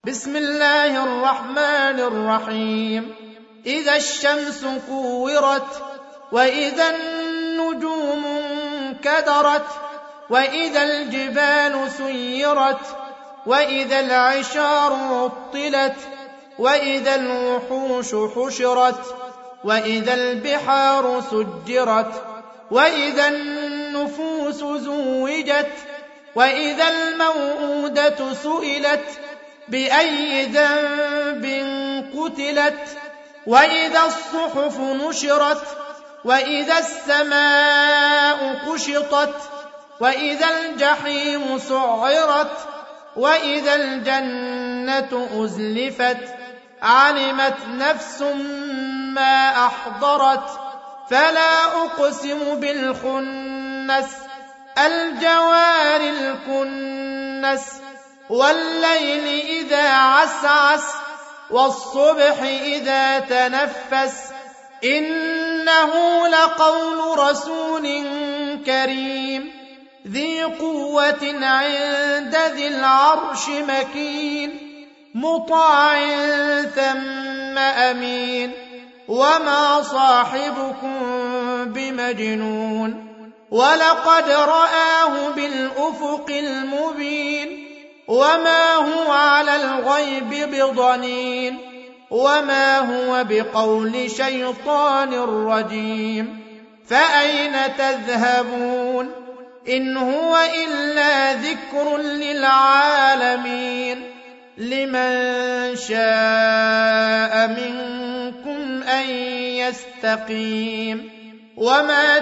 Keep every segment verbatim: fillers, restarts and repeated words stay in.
بسم الله الرحمن الرحيم إذا الشمس كورت وإذا النجوم انكدرت وإذا الجبال سيرت وإذا العشار عطلت وإذا الوحوش حشرت وإذا البحار سجرت وإذا النفوس زوجت وإذا الموءودة سئلت بأي ذنب قتلت وإذا الصحف نشرت وإذا السماء كشطت وإذا الجحيم سعرت وإذا الجنة أزلفت علمت نفس ما أحضرت فلا أقسم بالخنس الجوار الكنس والليل إذا عسعس والصبح إذا تنفس إنه لقول رسول كريم ذي قوة عند ذي العرش مكين مطاع ثم أمين وما صاحبكم بمجنون ولقد رآه بالأفق المبين وما هو على الغيب بضنين وما هو بقول شيطان رجيم فأين تذهبون إن هو إلا ذكر للعالمين لمن شاء منكم أن يستقيم وما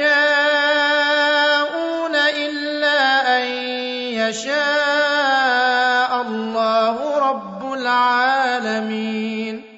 تشاءون إلا أن يشاء الله رب العالمين.